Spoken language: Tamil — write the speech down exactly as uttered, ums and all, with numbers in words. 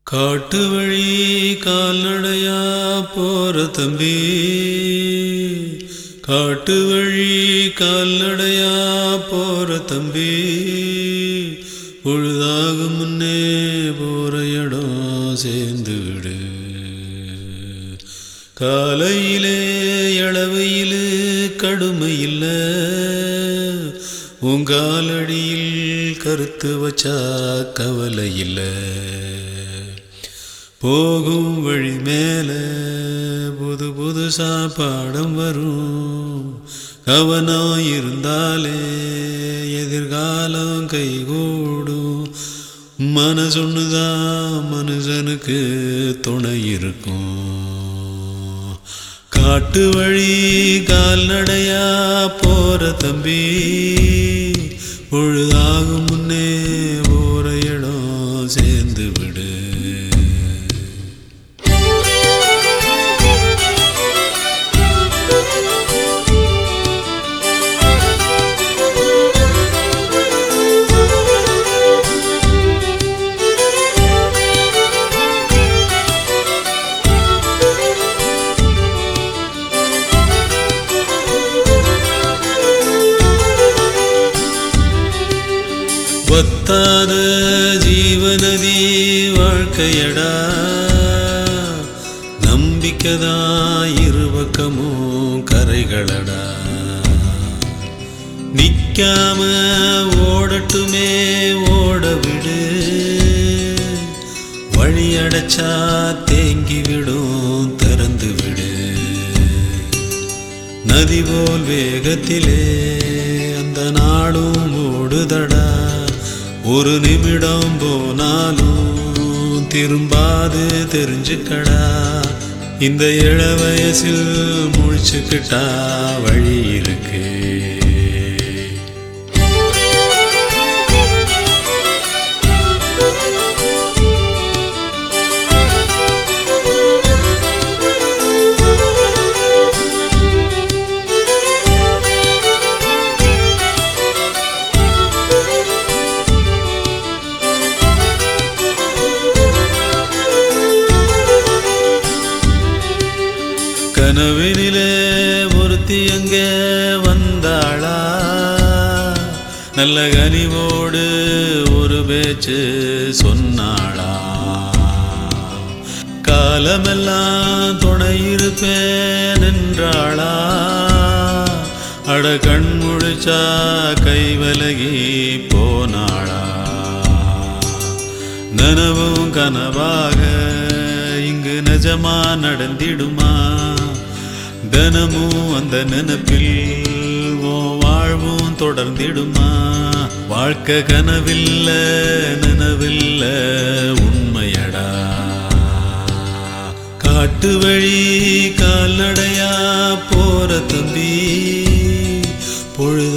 காட்டு வழி கால்நடையா போற தம்பி, காட்டு வழி கால்நடையா போற தம்பி, பொழுதாகும் முன்னே போற இடம் சேர்ந்து விடு. காலையிலே இளவையிலு கடுமை இல்லை, உங்காலடியில் கருத்து வச்சா கவலை இல்லை. போகும் வழி மேல புது புதுசா பாடம் வரும், கவனம் இருந்தாலே எதிர்காலம் கைகூடும். மனசொன்னுதான் மனுஷனுக்கு துணை இருக்கும். காட்டு வழி கால்நடையா போற தம்பி, பொழுதாகும் முன்னே போற இடம் சேர்ந்து விடு. வத்தாத ஜீவநதி வாழ்க்கையடா, நம்பிக்கைதான் இருபக்கமும் கரைகளடா. நிக்காம ஓடட்டுமே ஓட விடு, வழி அடைச்சா தேங்கி விடும் திறந்து விடு. நதி போல் வேகத்திலே அந்த நாடும் ஓடுதடா, ஒரு நிமிடம் போனாலும் திரும்பாது தெரிஞ்சுக்கடா. இந்த இள வயசில் முழிச்சுக்கிட்டா வழி இருக்கு. கனவினிலே ஒருத்தி அங்கே வந்தாளா, நல்ல கனிவோடு ஒரு பேச்சு சொன்னாளா. காலமெல்லாம் துணை இருப்பேன் என்றாளா, அட கண் முழிச்சா கை விலகி போனாளா. நனவும் கனவாக இங்கு நிஜமா நடந்திடுமா, தினமும் அந்த நினைப்பில் ஓ வாழ்வும் தொடர்ந்திடுமா. வாழ்க்கை கனவில்ல நினைவில்ல உண்மையடா. காட்டு வழி கால்நடையா போற தம்பி, பொழு